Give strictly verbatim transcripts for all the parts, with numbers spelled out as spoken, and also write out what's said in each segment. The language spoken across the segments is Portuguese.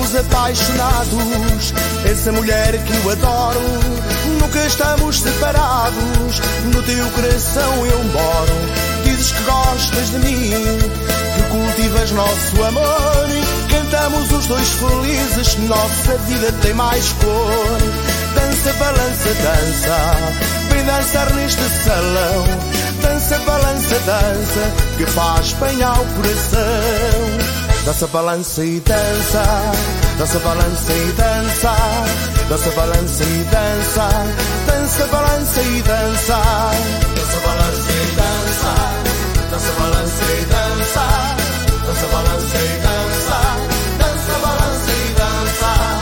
estamos apaixonados. Essa mulher que eu adoro, nunca estamos separados. No teu coração eu moro. Dizes que gostas de mim, que cultivas nosso amor. Cantamos os dois felizes, nossa vida tem mais cor. Dança, balança, dança, vem dançar neste salão. Dança, balança, dança, que faz bem ao coração. Dança, balança e dança, dança, balança e dança, dança, balança e dança, dança, balança e dança, dança, balança e dança, dança, balança e dança, dança, balança e dança, dança, balança e dança.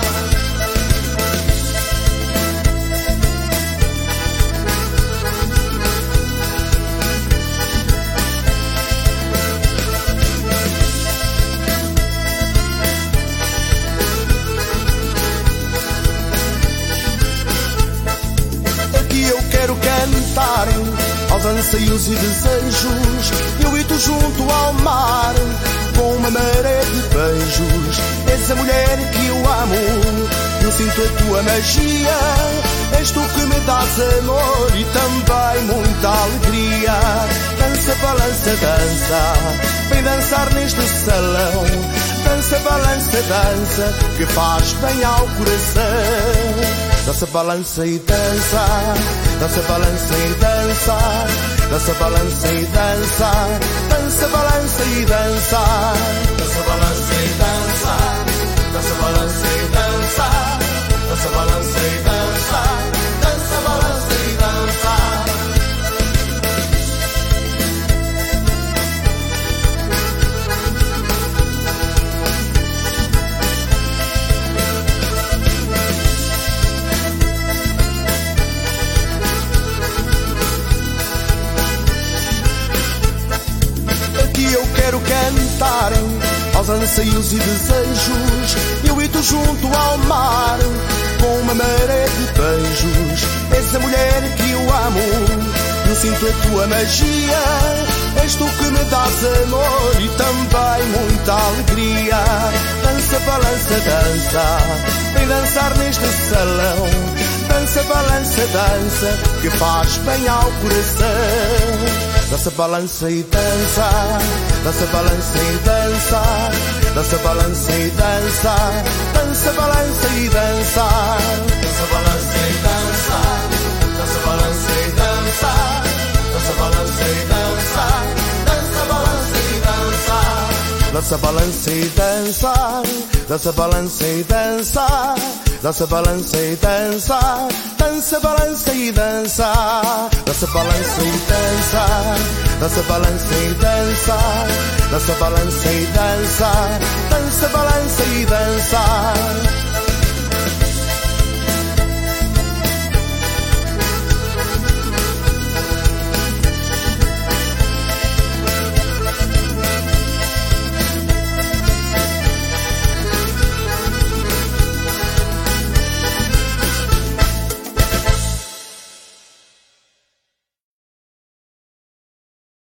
Quero cantar aos anseios e desejos, eu e tu junto ao mar, com uma maré de beijos. És a mulher que eu amo, eu sinto a tua magia. És tu que me dás amor e também muita alegria. Dança, balança, dança, vem dançar neste salão. Dança, balança, dança, que faz bem ao coração. Dança, balança e dança, dança, balança e dança, dança, balança e dança, dança, balança e dança, dança, balança e dança, dança, balança e dança, dança, balança e dança, dança, balança e dança. Eu quero cantar aos anseios e desejos, eu e tu junto ao mar, com uma maré de beijos. És a mulher que eu amo, eu sinto a tua magia. És tu que me dás amor e também muita alegria. Dança, balança, dança, vem dançar neste salão. Dança, balança, dança, que faz bem ao coração. Dança, balança e dança, dança, balança e dança, dança, balança e dança, dança, balança e dança, dança, balança e dança, dança, balança e dança, dança, balança e dança, dança, balança e dança, dança, balança e dança, dança, balança e dança, dança, balança e dança, dança, balança e dança, dança, balança e dança, dança, balança e dança, dança, balança e dança, dança, balança e dança.